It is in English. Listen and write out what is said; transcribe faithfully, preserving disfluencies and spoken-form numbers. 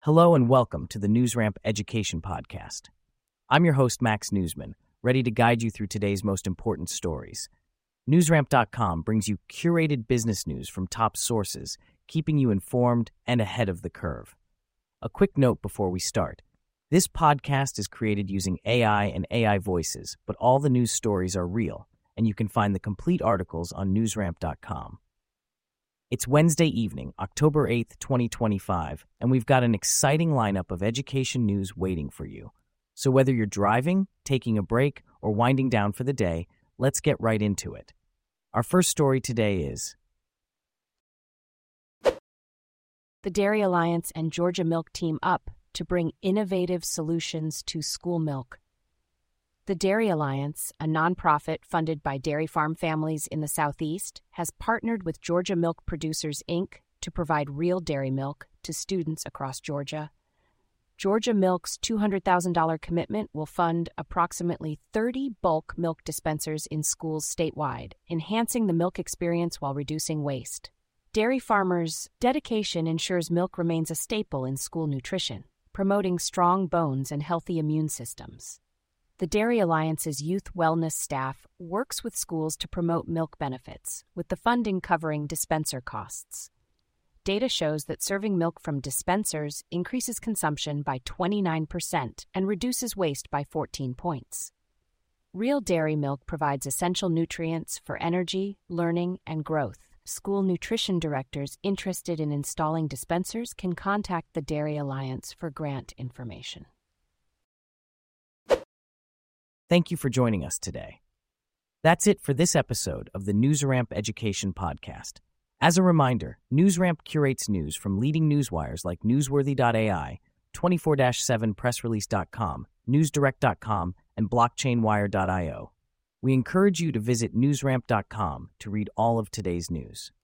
Hello and welcome to the NewsRamp Education Podcast. I'm your host, Max Newsman, ready to guide you through today's most important stories. NewsRamp dot com brings you curated business news from top sources, keeping you informed and ahead of the curve. A quick note before we start. This podcast is created using A I and A I voices, but all the news stories are real, and you can find the complete articles on NewsRamp dot com. It's Wednesday evening, October eighth, twenty twenty-five, and we've got an exciting lineup of education news waiting for you. So whether you're driving, taking a break, or winding down for the day, let's get right into it. Our first story today is The Dairy Alliance and Georgia Milk team up to bring innovative solutions to school milk. The Dairy Alliance, a nonprofit funded by dairy farm families in the Southeast, has partnered with Georgia Milk Producers, Incorporated to provide real dairy milk to students across Georgia. Georgia Milk's two hundred thousand dollars commitment will fund approximately thirty bulk milk dispensers in schools statewide, enhancing the milk experience while reducing waste. Dairy farmers' dedication ensures milk remains a staple in school nutrition, promoting strong bones and healthy immune systems. The Dairy Alliance's youth wellness staff works with schools to promote milk benefits, with the funding covering dispenser costs. Data shows that serving milk from dispensers increases consumption by twenty-nine percent and reduces waste by fourteen points. Real dairy milk provides essential nutrients for energy, learning, and growth. School nutrition directors interested in installing dispensers can contact the Dairy Alliance for grant information. Thank you for joining us today. That's it for this episode of the NewsRamp Education Podcast. As a reminder, NewsRamp curates news from leading newswires like Newsworthy dot A I, twenty-four seven press release dot com, newsdirect dot com, and blockchain wire dot io. We encourage you to visit newsramp dot com to read all of today's news.